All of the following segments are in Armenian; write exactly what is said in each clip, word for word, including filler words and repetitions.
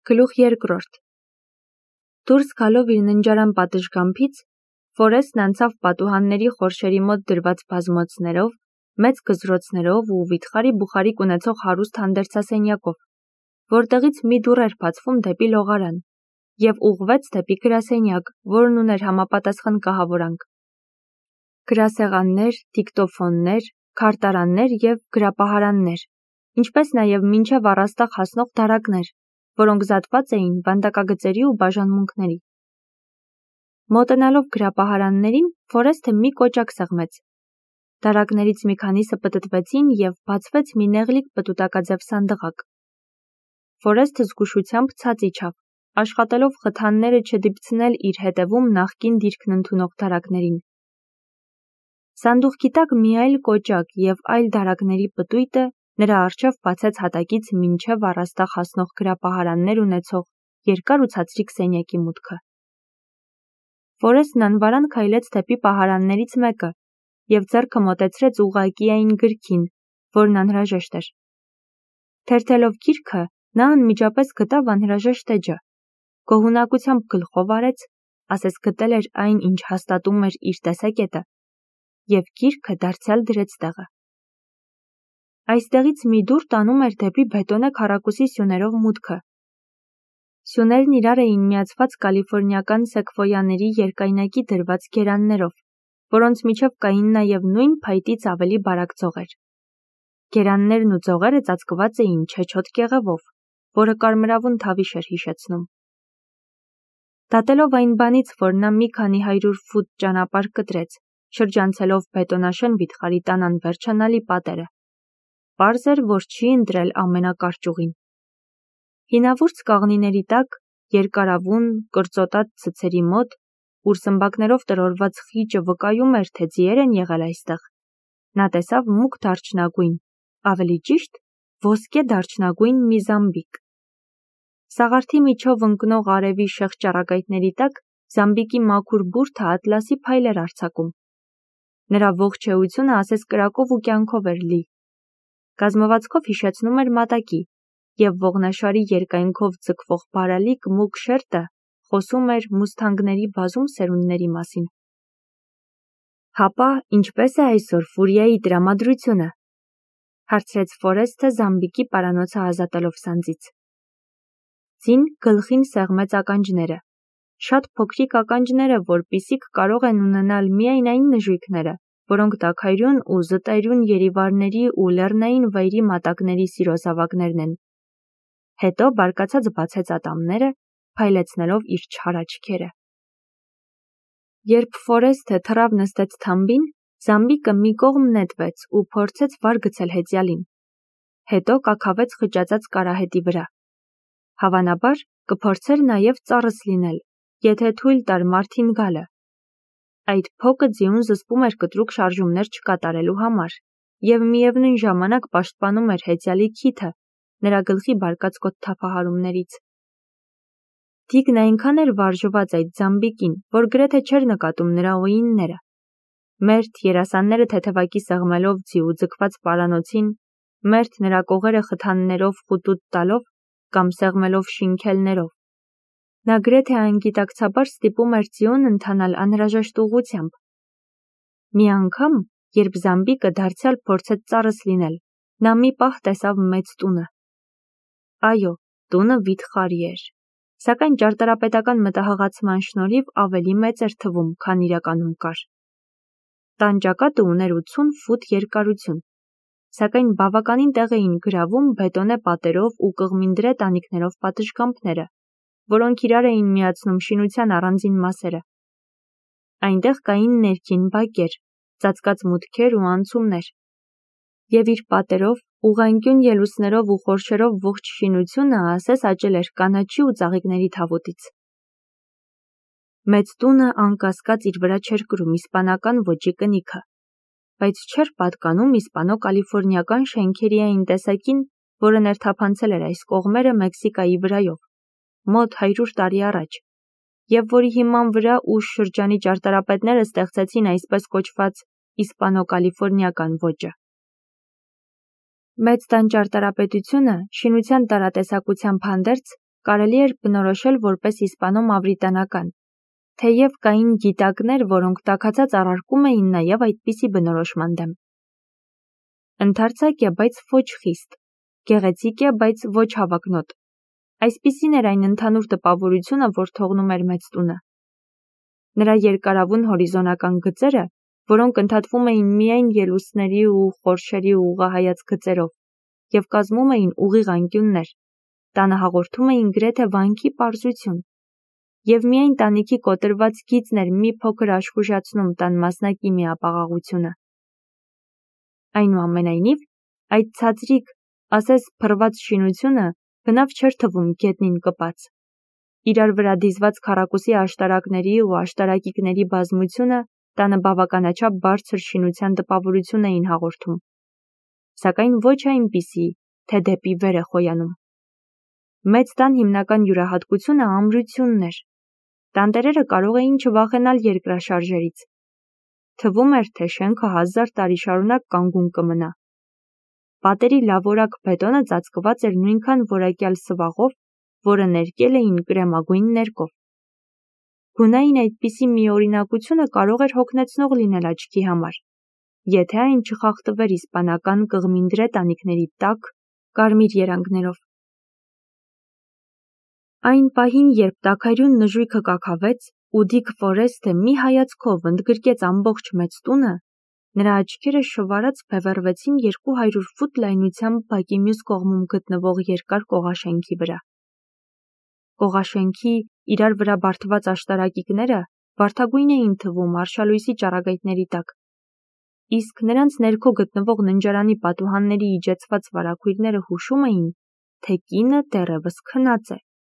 Գլուխ երկրորդ Դուրս գալով իր ննջարան պատշգամբից, Ֆորեսթն անցավ պատուհանների խորշերի մոտ դրված բազմոցներով, մեծ գզրոցներով ու վիթխարի բուխարիկ ունեցող հարուստ հանդերձասենյակով, որտեղից մի դուռ էր բացվում դեպի լողարան, և ուղղվեց դեպի գրասենյակ, որն ուներ համապատասխան կահավորանք. գրասեղաններ, դիկտոֆոններ, քարտարաններ և գրապահարաններ, ինչպես նաև մինչև առաստաղ հասնող դարակներ, որոնք զատված էին վանդակագծերի ու բաժանմունքների։ Մոտենալով գրապահարաններին, Ֆորեսթը մի կոճակ սեղմեց։ Դարակներից մի քանիսը պտտվեցին և բացվեց մի նեղլիկ պտուտակաձև սանդղակ։ Ֆորեսթը զգուշությամբ ցած իջավ, աշխատելով խթանները չդիպցնել իր հետևում նախկին դիրքն ընդունող դարակներին։ Սանդուղքի տակ մի այլ կոճակ և այլ դարակների պտույտը նրա առջև բացեց հատակից մինչև առաստաղ հասնող գրապահարաններ ունեցող երկար ու ցածրիկ սենյակի մուտքը։ Ֆորեսթն անվարան քայլեց դեպի պահարաններից մեկը և ձեռքը մոտեցրեց ուղղակիային գրքին, որն անհրաժեշտ էր։ Թերթելով գիրքը, նա անմիջապես գտավ անհրաժեշտ էջը, գոհունակությամբ գլխով արեց, ասես գտել էր այն, ինչ հաստատում էր իր տեսակետը, և գիրքը դարձյալ դրեց տեղը։ Այստեղից մի դուռ տանում էր դեպի բետոնե քառակուսի սյուներով մուտքը։ Սյուներն իրար էին միացված կալիֆորնիական սեկվոյաների երկայնակի դրված գերաններով, որոնց միջև կային նաև նույն փայտից ավելի բարակ ձողեր։ Գերաններն ու ձողերը ծածկված էին չեչոտ կեղևով, որը կարմրավուն թավիշ էր հիշեցնում։ Դատելով այն բանից, որ նա մի քանի հարյուր ֆուտ ճանապարհ կտրեց, շրջանցելով բետոնաշեն վիթխարի տան անվերջանալի պատերը, պարզ էր, որ չի ընտրել ամենակարճ ուղին։ Հինավուրց կաղնիների տակ, երկարավուն, կրծոտած ցցերի մոտ, ուր սմբակներով տրորված խիճը վկայում էր, թե ձիեր են եղել այստեղ, նա տեսավ մուգ դարչնագույն, ավելի ճիշտ, ոսկե դարչնագույն մի զամբիկ։ Սաղարթի միջով ընկնող արևի շեղ ճառագայթների տակ զամբիկի մաքուր բուրդը ատլասի փայլ էր արձակում։ Նրա ողջ էությունը ասես կրակով ու կյանքով էր լի։ Կազմվածքով հիշեցնում էր մատակի, և ողնաշարի երկայնքով ձգվող բարալիկ մուգ շերտը խոսում էր մուսթանգների բազում սերունդների մասին։ Հապա ինչպե՞ս է այսօր Ֆուրիայի տրամադրությունը, հարցրեց Ֆորեսթը զամբիկի պարանոցը ազատելով սանձից։ Ձին գլխին սեղմեց ականջները, շատ փոքրիկ ականջները, որպիսիք կարող են ունենալ միայն այն նժույգները, որոնք տաքայրուն ու զտայրուն երիվարների ու լեռնային վայրի մատակների սիրոզավակներն են։ Հետո բարկացած բացեց ատամները, փայլեցնելով իր չար աչքերը։ Երբ Ֆորեսթը թռավ նստեց թամբին, զամբիկը մի կողմ նետվեց ու փորձեց վար գցել հեծյալին։ Հետո կաքավեց խճածած կարահետի վրա։ Հավանաբար, կփորձեր նաև ծառս լինել, եթե թույլ տար մարդին գալը։ Այդ փոկը ձիուն զսպում էր կտրուկ շարժումներ չկատարելու համար և միևնույն ժամանակ պաշտպանում էր հեծյալի քիթը նրա գլխի բարկած կոթափահարումներից։ Դիգն այնքան էր վարժված այդ զամբիկին, որ գրեթե չէր նկատում նրա օինները։ Մերթ երասանները թեթևակի սեղմելով ձիու ձգված պարանոցին, մերթ նրա կողերը խթաններով խուտուտ տալով կամ սեղմելով շինքելներով։ Նա գրեթե անգիտակցաբար ստիպում էր ձիուն ընթանալ անհրաժեշտ ուղղությամբ։ Մի անգամ, երբ զամբիկը դարձյալ փորձեց ծառս լինել, նա մի պահ տեսավ մեծ տունը։ Այո, տունը վիթխարի էր, սակայն ճարտարապետական մտահղացման շնորհիվ ավելի մեծ էր թվում, քան իրականում կար։ Տան ճակատը ուներ ութսուն ֆուտ երկարություն, սակայն բավականին տեղ էին գրավում բետոնե պատերով ու կղմինդրե տանիքներով պատշգամբները, որոնք իրար էին միացնում շինության առանձին մասերը։ Այնտեղ կային ներքին բակեր, ծածկած մուտքեր ու անցումներ, և իր պատերով, ուղղանկյուն ելուստներով ու խորշերով ողջ շինությունը ասես աճել էր կանաչի ու ծաղիկների թավուտից։ Մեծ տունը անկասկած իր վրա չէր կրում իսպանական ոճի կնիքը, բայց չէր պատկանում իսպանո-կալիֆորնիական շենքերի այն տեսակին, որը ներթափանցել էր այս կողմերը Մեքսիկայի վրայով, մոտ հարյուր տարի առաջ, և որի հիման վրա ուշ շրջանի ճարտարապետները ստեղծեցին այսպես կոչված իսպանո-կալիֆորնիական ոճը։ Մեծ տան ճարտարապետությունը շինության տարատեսակությամբ հանդերձ կարելի էր բնորոշել որպես իսպանո-մավրիտանական, թեև կային գիտակներ, որոնք տաքացած առարկում էին նաև այդպիսի բնորոշման դեմ։ Ընդարձակ է, բայց ոչ խիստ, գեղեցիկ է, բայց ոչ հավակնոտ։ Այսպիսին էր այն ընդհանուր տպավորությունը, որ թողնում էր մեծ տունը։ Նրա երկարավուն հորիզոնական գծերը, որոնք ընդհատվում էին միայն ելուստների ու խորշերի ուղղահայաց գծերով և կազմում էին ուղիղ անկյուններ, տանը հաղորդում էին գրեթե վանքի պարզություն, և միայն տանիքի կոտրված գիծն էր մի փոքր աշխուժացնում տան մասնակի միապաղաղությունը։ Այնուամենայնիվ, այդ ցածրիկ, ասես փռված շինությունը բնավ չէր թվում գետնին կպած։ Իրար վրա դիզված քառակուսի աշտարակների ու աշտարակիկների բազմությունը տանը բավականաչափ բարձր շինության տպավորություն էին հաղորդում, սակայն ոչ այնպիսի, թե դեպի վեր է խոյանում։ Մեծ տան հիմնական յուրահատկությունը ամրությունն էր։ Տանտերերը կարող էին չվախենալ երկրաշարժերից։ Թվում էր, թե շենքը հազար տարի շարունակ կանգուն կմնա։ Պատերի լավորակ բետոնը ծածկված էր նույնքան որակյալ սվաղով, որը ներկել էին կրեմագույն ներկով։ Գունային այդպիսի միօրինակությունը կարող էր հոգնեցնող լինել աչքի համար, եթե այն չխախտվեր իսպանական կղմինդրե տանիքների տաք, կարմիր երանգներով։ Այն պահին, երբ տաքարյուն նժույգը կաքավեց, ու Դիկ Ֆորեսթը մի հայացքով ընդգրկեց ամբողջ մեծ տունը, նրա աչքերը շվարած բևեռվեցին երկու հարյուր ֆուտ լայնությամբ բակի մյուս կողմում գտնվող երկար կողաշենքի վրա։ Կողաշենքի իրար վրա բարդված աշտարակիկները վարդագույն էին թվում արշալույսի ճառագայթների տակ, իսկ նրանց ներքո գտնվող ննջարանի պատուհանների իջեցված վարագույրները հուշում էին, թե կինը դեռևս քնած է։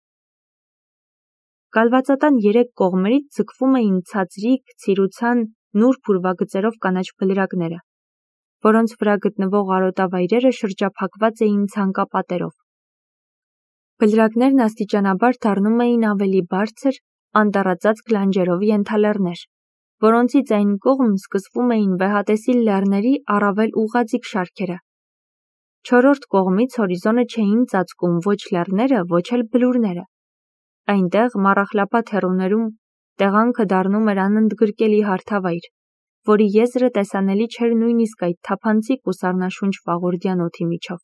Կալվածատան երեք կողմերից ձգվում էին ցածրիկ, ցիրուցան, նուրբ ուրվագծերով կանաչ բլրակները, որոնց վրա գտնվող արոտավայրերը շրջափակված էին ցանկապատերով։ Բլրակներն աստիճանաբար դառնում էին ավելի բարձր, անտառածածկ լանջերով ենթալեռներ, որոնցից այն կողմ սկսվում էին վեհատեսիլ լեռների առավել ուղղաձիգ շարքերը։ Չորրորդ կողմից հորիզոնը չէին ծածկում ոչ լեռները, ոչ էլ բլուրները։ Այնտեղ մառախլապատ հեռուներում տեղանքը դառնում էր անընդգրկելի հարթավայր, որի եզրը տեսանելի չէր նույնիսկ այդ թափանցիկ ու սառնաշունչ վաղորդյան օդի միջով։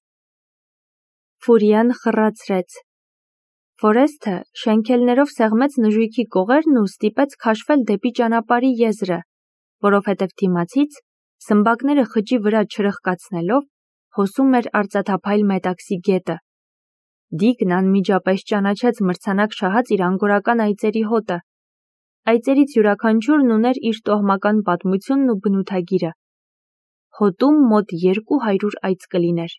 Ֆուրիան խռացրեց։ Ֆորեսթը շենքելներով սեղմեց նժույգի կողերն ու ստիպեց քաշվել դեպի ճանապարհի եզրը, որովհետև դիմացից, սմբակները խճի վրա չրխկացնելով, հոսում էր արծաթափայլ մետաքսի գետը։ Դիկն անմիջապես ճանաչեց մրցանակ շահած իր անգորական այծերի հոտը։ Այծերից յուրաքանչյուրն ուներ իր տոհմական պատմությունն ու բնութագիրը։ Հոտում մոտ երկու հարյուր այծ կլիներ։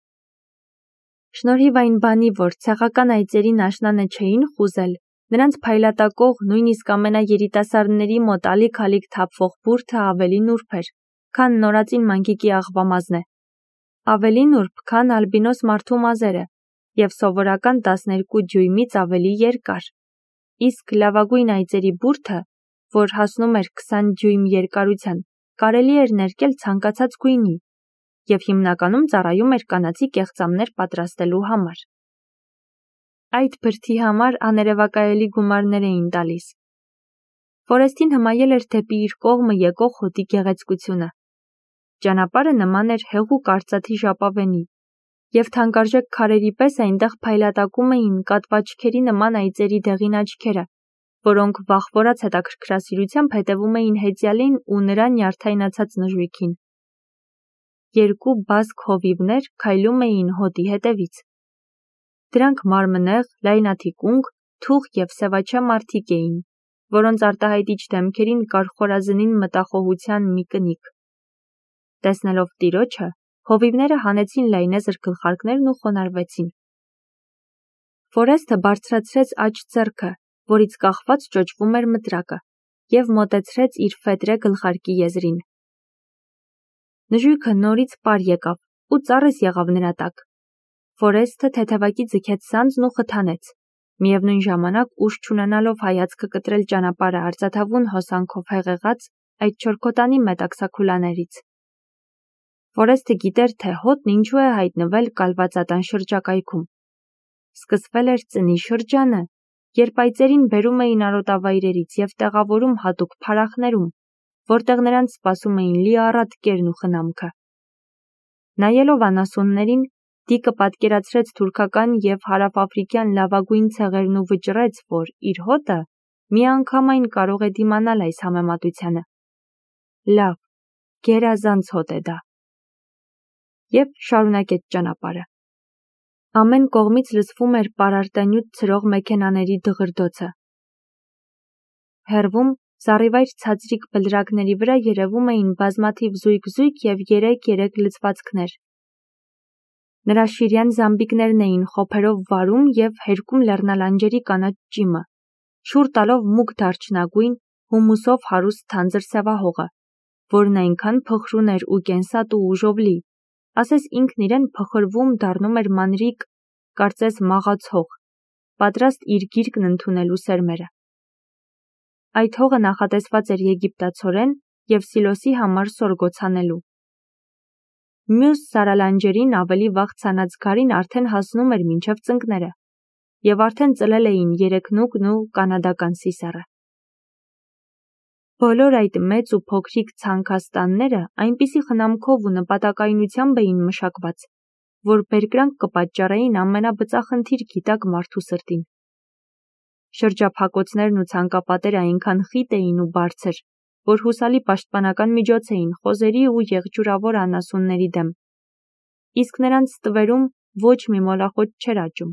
Շնորհիվ այն բանի, որ ցեղական այծերին աշնանը չէին խուզել, նրանց փայլատակող, նույնիսկ ամենաերիտասարդների մոտ ալիք-ալիք թափվող բուրդը ավելի նուրբ էր, քան նորածին մանկիկի աղվամազն է, ավելի նուրբ, քան ալբինոս մարդու մազերը, և սովորական տասներկու դյույմից ավելի երկար, իսկ լավագույն այծերի բուրդը, որ հասնում էր քսան դյույմ երկարության, կարելի էր ներկել ցանկացած գույնի և հիմնականում ծառայում էր կանացի կեղծամներ պատրաստելու համար։ Այդ բրդի համար աներևակայելի գումարներ էին տալիս։ Ֆորեսթին հմայել էր դեպի իր կողմը եկող հոտի գեղեցկությունը։ Ճանապարհը նման էր հեղուկ արծաթի ժապավենի, և թանկարժեք քարերի պես այնտեղ փայլատակում էին կատվաչքերի նման այծերի դեղին աչքերը, որոնք վախվորած հետաքրքրասիրությամբ հետևում էին հեծյալին ու նրա նյարդայնացած նժույգին։ Երկու բազկ հովիվներ քայլում էին հոտի հետևից։ Դրանք մարմնեղ, լայնաթիկունք, թուխ և սևաչյա մարդիկ էին, որոնց արտահայտիչ դեմքերին կար խորազնին մտախոհության մի կնիկ։ Տեսնելով տիրոջը, հովիվները հանեցին լայնեզր գլխարկներն ու խոնարհվեցին։ Ֆորեսթը բարձրացրեց աջ ձեռքը, որից կախված ճոճվում էր մտրակը, և մոտեցրեց իր ֆետրե գլխարկի եզրին։ Նժույգը նորից պար եկավ ու ծառես եղավ նրա տակ։ Ֆորեսթը թեթևակի ձգեց սանձն ու խթանեց, միևնույն ժամանակ ուժ չունենալով հայացքը կտրել ճանապարհը արծաթավուն հոսանքով հեղեղած այդ չորքոտանի մետաքսաքուլաներից։ Ֆորեսթը գիտեր, թե հոտն ինչու է հայտնվել կալվածատան շրջակայքում։ սկսվել էր ծնի շրջանը, երբ այծերին բերում էին արոտավայրերից և տեղավորում հատուկ փարախներում, որտեղ նրանց սպասում էին լիառատ կերն ու խնամքը։ Նայելով անասուններին, Դիկը պատկերացրեց թուրքական և հարավաֆրիկյան լավագույն ցեղերն ու վճռեց, որ իր հոտը միանգամայն կարող է դիմանալ այս համեմատությանը։ Լավ, գերազանց հոտ է դա։ Եվ շարունակեց ճանապարհը։ Ամեն կողմից լսվում էր պարարտանյութ ցրող մեքենաների դղրդոցը։ Հեռվում զառիվայր ցածրիկ բլրակների վրա երևում էին բազմաթիվ զույգ-զույգ և երեք-երեք լցվածքներ։ Նրա շիրյան զամբիկներն էին խոփերով վարում և հերկում լեռնալանջերի կանաչ ճիմը, շուռ տալով մուգ դարչնագույն, հումուսով հարուստ թանձր սևահողը, որն այնքան փխրուն էր ու կենսատ ու ուժովլի, ասես ինքն իրեն փխրվում դառնում էր մանրիկ, կարծես մաղաց հող, պատրաստ իր գիրկն ընդունելու սերմերը։ Այդ հողը նախատեսված էր եգիպտացորեն և Սիլոսի համար սորգոց անելու։ Մյուս սարալանջերին ավելի վաղ ցանած գարին արդեն հասնում էր մինչև ծնկները, և արդեն ծլել էին երեքնուկն ու կանադական սիսեռը։ Բոլոր այդ մեծ ու փոքրիկ ցանքաստանները այնպիսի խնամքով ու նպատակայնությամբ էին մշակված, որ բերկրանք կպատճառեին ամենաբծախնդիր գիտակ մարդու սրտին։ Շրջափակոցներն ու ցանկապատերը այնքան խիտ էին ու բարձր, որ հուսալի պաշտպանական միջոց էին խոզերի ու եղջյուրավոր անասունների դեմ, իսկ նրանց ստվերում ոչ մի մոլախոտ չէր աճում։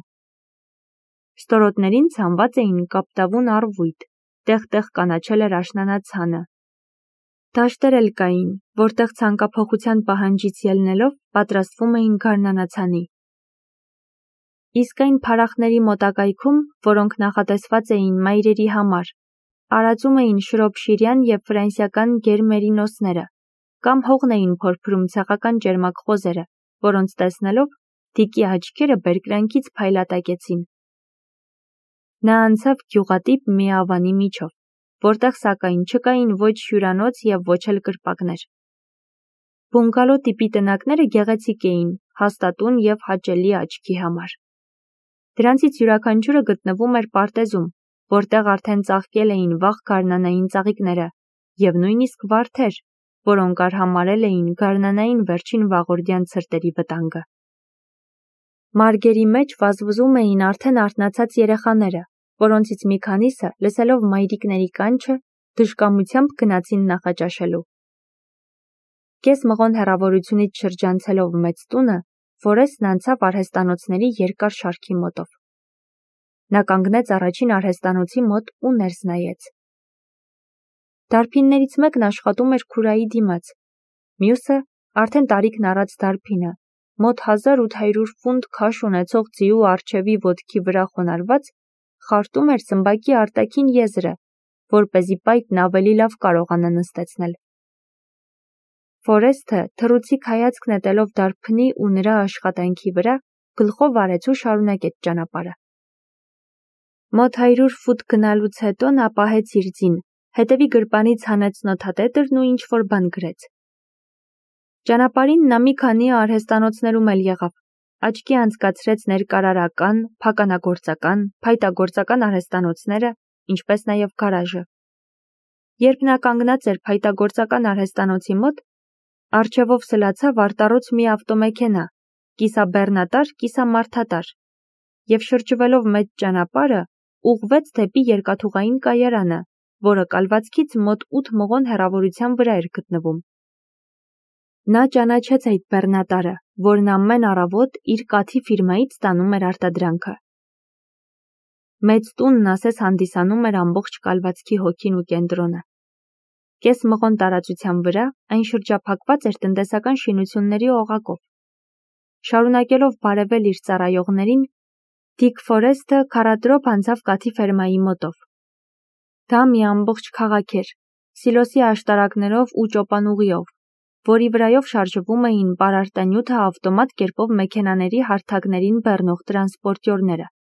Ստորոտներին ցանված էին կապտավուն առվույտ, տեղ-տեղ կանաչել էր աշնանացանը։ Դաշտեր էլ կային, որտեղ ցանկափոխության պահանջից ելնելով պատրաստվում էին գարնանացանի։ Իսկ այն փարախների մոտակայքում, որոնք նախատեսված էին մայրերի համար, արածում էին շրոփշիրյան և ֆրանսիական գերմերինոսները, կամ հողն էին փորփրում ցեղական ճերմակ խոզերը, որոնց տեսնելով Դիկի աչքերը բերկրանքից փայլատակեցին։ Նա անցավ գյուղատիպ մի ավանի միջով, որտեղ սակայն չկային ոչ հյուրանոց և ոչ էլ կրպակներ։ Բունգալո տիպի տնակները գեղեցիկ էին, հաստատուն և հաճելի աչքի համար։ Դրանցից յուրաքանչյուրը գտնվում էր պարտեզում, որտեղ արդեն ծաղկել էին վաղ գարնանային ծաղիկները, և նույնիսկ վարդեր, որոնք արհամարհել էին գարնանային վերջին վաղորդյան ցրտերի վտանգը։ Մարգերի մեջ վազվզում էին արդեն արթնացած երեխաները, որոնցից մի քանիսը, լսելով մայրիկների կանչը, դժկամությամբ գնացին նախաճաշելու։ Կես մղոն հեռավորությունից շրջանցելով մեծ տունը, Ֆորեսթն անցավ արհեստանոցների երկար շարքի մոտով։ Նա կանգնեց առաջին արհեստանոցի մոտ ու ներս նայեց։ Դարբիններից մեկն աշխատում էր քուրայի դիմաց, մյուսը, արդեն տարիքն առած դարբինը, մոտ հազար ութ հարյուր ֆունտ քաշ ունեցող ձիու առջևի ոտքի վրա խոնարհված, խարտում էր սմբակի արտաքին եզրը, որպեսզի պայթն ավելի լավ կարողանա նստեցնել։ Ֆորեսթը, թռուցիկ հայացք նետելով դարբնի ու նրա աշխատանքի վրա, գլխով արեց ու շարունակեց ճանապարհը։ Մոտ հարյուր ֆուտ գնալուց հետո նա պահեց իր ձին, հետևի գրպանից հանեց նոթատետրն ու ինչ-որ բան գրեց։ Ճանապարհին նա մի քանի արհեստանոցներում էլ եղավ, աչքի անցկացրեց ներկարարական, փականագործական, փայտագործական արհեստանոցները, ինչպես նաև գարաժը։ Երբ նա կանգնած էր փայտագործական արհեստանոցի մոտ, առջևով սլացավ արտառոց մի ավտոմեքենա, կիսաբեռնատար, կիսամարդատար, և շրջվելով մեծ ճանապարհը, ուղղվեց դեպի երկաթուղային կայարանը, որը կալվածքից մոտ ութ մղոն հեռավորության վրա էր գտնվում։ Նա ճանաչեց այդ բեռնատարը, որն ամեն առավոտ իր կաթի ֆիրմայից ստանում էր արտադրանքը։ Մեծ տունն ասես հանդիսանում էր ամբողջ կալվածքի հոգին ու կենտրոնը։ Կես մղոն տարածության վրա այն շրջափակված էր տնտեսական շինությունների օղակով։ Շարունակելով բարևել իր ծառայողներին, Դիկ Ֆորեսթը քառադրոփ անցավ կաթի ֆերմայի մոտով։ Դա մի ամբողջ քաղաք էր, սիլոսի աշտարակներով ու ճոպանուղիով, որի վրայով շարժվում էին պարարտանյութը ավտոմատ կերպով մեքենաների հարթակներին բեռնող տրանսպորտյորները։